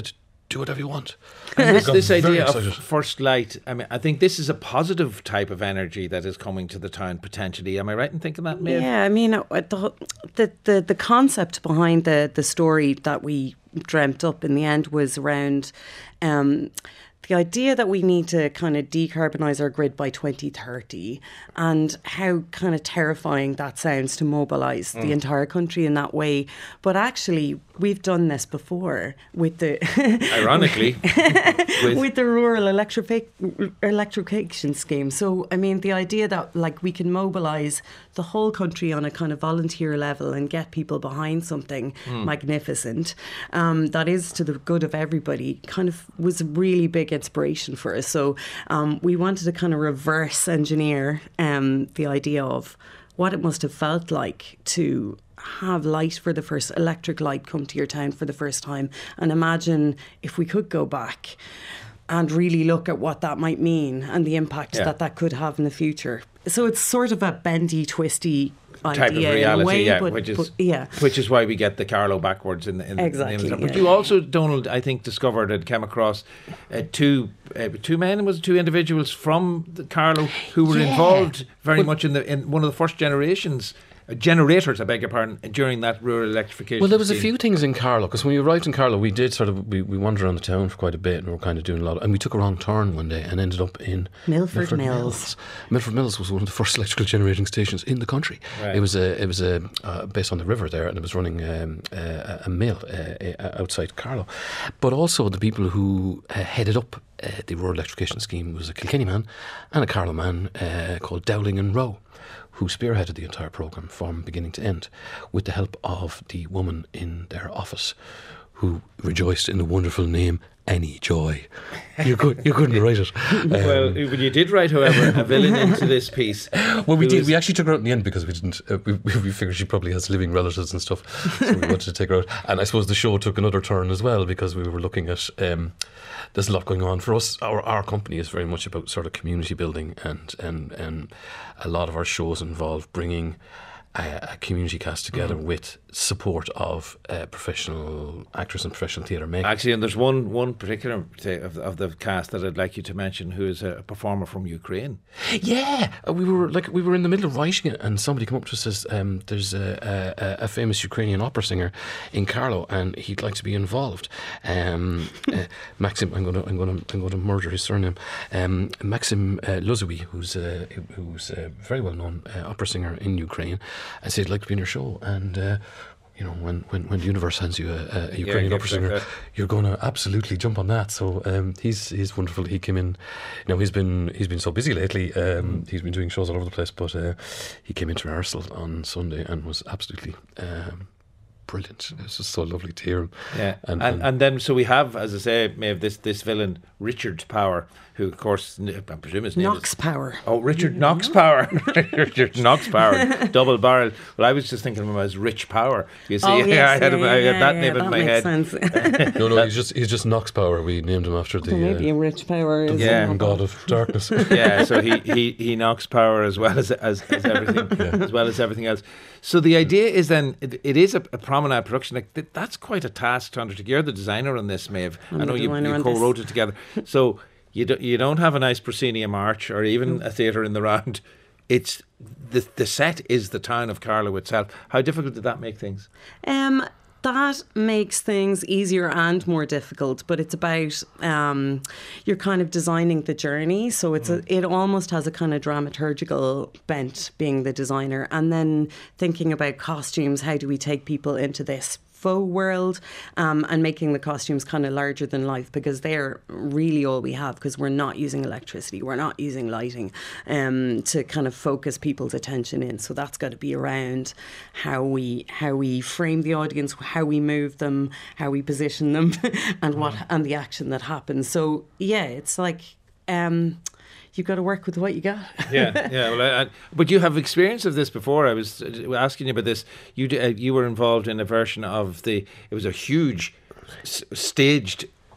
do whatever you want. And this, Got this very idea of excited. first light, I mean, I think this is a positive type of energy that is coming to the town potentially. Am I right in thinking that, Maeve? Yeah, I mean, uh, the, the the the concept behind the the story that we dreamt up in the end was around um, the idea that we need to kind of decarbonise our grid by twenty thirty, and how kind of terrifying that sounds to mobilise Mm. the entire country in that way. But actually, we've done this before with the Ironically, with, with the rural electrifi- electrification scheme. So, I mean, the idea that like we can mobilise the whole country on a kind of volunteer level and get people behind something Hmm. magnificent um, that is to the good of everybody kind of was a really big inspiration for us. So um, we wanted to kind of reverse engineer um, the idea of what it must have felt like to have light for the first, electric light come to your town for the first time, and imagine if we could go back and really look at what that might mean and the impact Yeah. that that could have in the future. So it's sort of a bendy, twisty type idea of in a reality, way, yeah, but, which is but, yeah. which is why we get the Carlow backwards in the in, Exactly, in the name of the- But yeah. you also, Donald, I think, discovered and came across uh, two uh, two men, was it two individuals from the Carlow who were Yeah. involved very much in the in one of the first generations. Uh, generators, I beg your pardon, during that rural electrification. Well, there was a scheme. few things in Carlow, because when we arrived in Carlow, we did sort of, we, we wandered around the town for quite a bit, and we were kind of doing a lot, of, and we took a wrong turn one day and ended up in Milford Mills. Milford Mills was one of the first electrical generating stations in the country. Right. It was a, it was a uh, based on the river there, and it was running um, a, a mill uh, uh, outside Carlow. But also the people who uh, headed up uh, the rural electrification scheme was a Kilkenny man and a Carlow man uh, called Dowling and Rowe, who spearheaded the entire programme from beginning to end, with the help of the woman in their office, who rejoiced in the wonderful name Annie Joy. You could you couldn't write it. Um, Well, but you did write, however, a villain into this piece. well, we who did. is- We actually took her out in the end because we didn't. Uh, we, we figured she probably has living relatives and stuff, so we wanted to take her out. And I suppose the show took another turn as well, because we were looking at. Um, there's a lot going on for us. Our our company is very much about sort of community building, and and and a lot of our shows involve bringing a, a community cast together with support of uh, professional actors and professional theatre makers. Actually, and there's one one particular say, of, of the cast that I'd like you to mention, who is a performer from Ukraine. Yeah, uh, we were like we were in the middle of writing it, and somebody came up to us and says, um, "There's a, a, a famous Ukrainian opera singer in Carlow, and he'd like to be involved." Um, uh, Maxim, I'm going to I'm going to I'm going to murder his surname. Um, Maxim uh, Lozowy, who's a, who's a very well known uh, opera singer in Ukraine, and said he'd like to be in your show, and. Uh, You know, when, when, when the universe hands you a, a Ukrainian Yeah, opera get singer, that. you're going to absolutely jump on that. So um, he's he's wonderful. He came in. Now he's been he's been so busy lately. Um, he's been doing shows all over the place, but uh, he came into rehearsal on Sunday and was absolutely um, brilliant. It was just so lovely to hear him. Yeah, and, And- and, and- then so we have, as I say, Maeve, this this villain Richard Power, who of course I presume his name Knox is Power. Oh, Richard Knox Power, Richard Knox Power, double barrel. Well, I was just thinking of him as Rich Power. You see, Oh, yes, I had, yeah, him, I had yeah, that yeah, name in that my makes head. sense. No, no, he's just he's just Knox Power. We named him after the So maybe uh, a Rich Power is Yeah. a- Roman god of darkness. Yeah, so he, he, he knocks power as well as as, as everything as well as everything else. So the idea is then it, it is a, a promenade production. Like th- that's quite a task to undertake. You're the designer on this, Maeve. I'm I know the you, designer you on co-wrote this. it together. So you do, you don't have a nice proscenium arch or even a theatre in the round. It's the the set is the town of Carlow itself. How difficult did that make things? Um, that makes things easier and more difficult, but it's about um, you're kind of designing the journey. So it's a, it almost has a kind of dramaturgical bent, being the designer, and then thinking about costumes. How do we take people into this faux world, um, and making the costumes kind of larger than life, because they're really all we have, because we're not using electricity, we're not using lighting um, to kind of focus people's attention in. So that's got to be around how we how we frame the audience, how we move them, how we position them, and what and the action that happens. So yeah, it's like um, you've got to work with what you got. Yeah, yeah. Well, I, I, but you have experience of this before. I was uh, asking you about this. You d- uh, you were involved in a version of the. It was a huge s- staged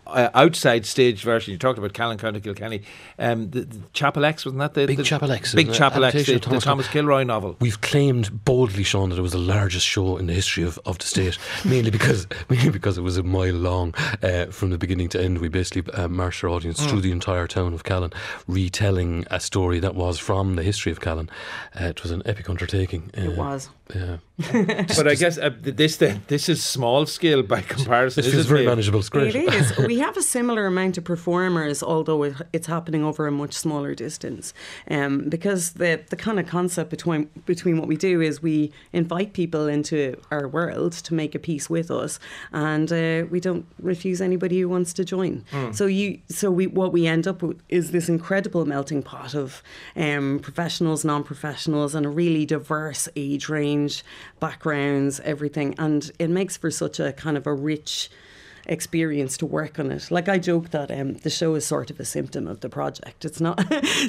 uh, outside stage version. You talked about Callan, County Kilkenny. Um, the, the Chapel X, wasn't that the Big the, Chapel X, Big isn't it? Chapel X, the, Adaptation the of Thomas Thomas Kilroy novel. We've claimed boldly, Sean, that it was the largest show in the history of, of the state, mainly because mainly because it was a mile long uh, from the beginning to end. We basically uh, marched our audience mm. through the entire town of Callan, retelling a story that was from the history of Callan. Uh, it was an epic undertaking. Uh, it was. Yeah. But I guess uh, this then, this is small scale by comparison. This feels very manageable. It's great. It is. We have a similar amount of performers, although it, it's happening over a much smaller distance. Um, because the the kind of concept between between what we do is we invite people into our world to make a piece with us, and uh, we don't refuse anybody who wants to join. Mm. So you, so we what we end up with is this incredible melting pot of um, professionals, non-professionals, and a really diverse age range, backgrounds, everything, and it makes for such a kind of a rich experience to work on it. Like I joke that um, the show is sort of a symptom of the project. It's not.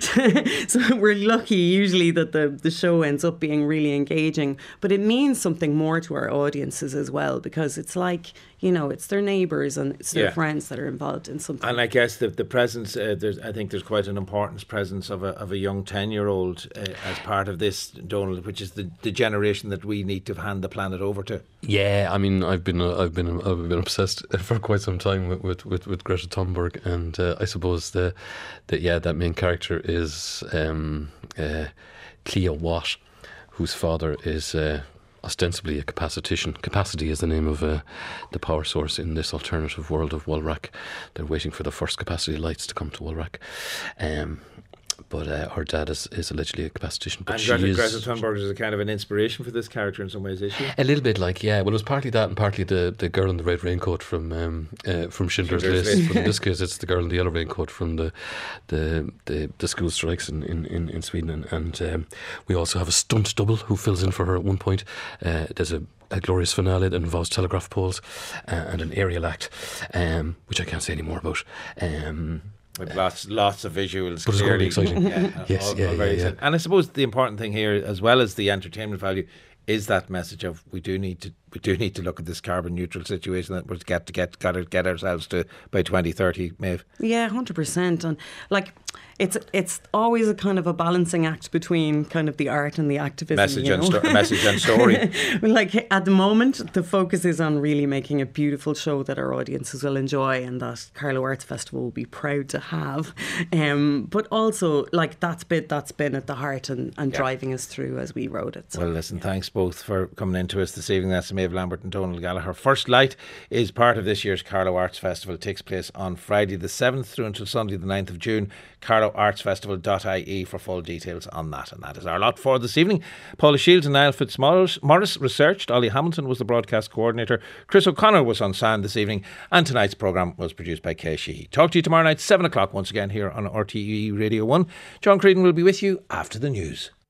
So we're lucky usually that the, the show ends up being really engaging, but it means something more to our audiences as well, because it's like, you know, it's their neighbours and it's their yeah. friends that are involved in something. And I guess the the presence, uh, there's, I think there's quite an important presence of a of a young ten year old uh, as part of this, Donald, which is the, the generation that we need to hand the planet over to. Yeah, I mean, I've been uh, I've been I've been obsessed for quite some time with with, with, with Greta Thunberg, and uh, I suppose the the yeah that main character is um, uh, Clea Watt, whose father is Uh, ostensibly a capacititian. Capacity is the name of uh, the power source in this alternative world of Woolrack. They're waiting for the first capacity lights to come to Woolrack. Um, but uh, her dad is, is allegedly a capacititian. But and she Greta, is Greta Thunberg is a kind of an inspiration for this character in some ways, is she? A little bit, like, yeah. Well, it was partly that and partly the, the girl in the red raincoat from um, uh, from Schindler's, Schindler's List. List. But in this case, it's the girl in the yellow raincoat from the the, the, the school strikes in, in, in, in Sweden. And, and um, we also have a stunt double who fills in for her at one point. Uh, there's a a glorious finale that involves telegraph poles uh, and an aerial act, um, which I can't say any more about. Um, With lots, lots of visuals. But it's going to be exciting. Yeah, yes, all, yeah, all yeah, very yeah. exciting. And I suppose the important thing here, as well as the entertainment value, is that message of we do need to we do need to look at this carbon neutral situation that we're get to get got to get ourselves to by twenty thirty, Maeve. Yeah, one hundred percent. And like it's it's always a kind of a balancing act between kind of the art and the activism. Message you and know? sto- message and story. Like at the moment, the focus is on really making a beautiful show that our audiences will enjoy and that Carlow Arts Festival will be proud to have. Um, but also, like that's bit that's been at the heart and, and Yeah. driving us through as we wrote it. So, Well, listen, yeah. thanks both for coming into us this evening. That's Maeve Lambert and Donald Gallagher. First Light is part of this year's Carlow Arts Festival. It takes place on Friday the seventh through until Sunday the ninth of June. carlow arts festival dot I E for full details on that. And that is our lot for this evening. Paula Shields and Niall Fitzmaurice Morris researched. Ollie Hamilton was the broadcast coordinator. Chris O'Connor was on sound this evening. And tonight's programme was produced by Kay Sheehy. Talk to you tomorrow night, seven o'clock once again here on R T E Radio one. John Creedon will be with you after the news.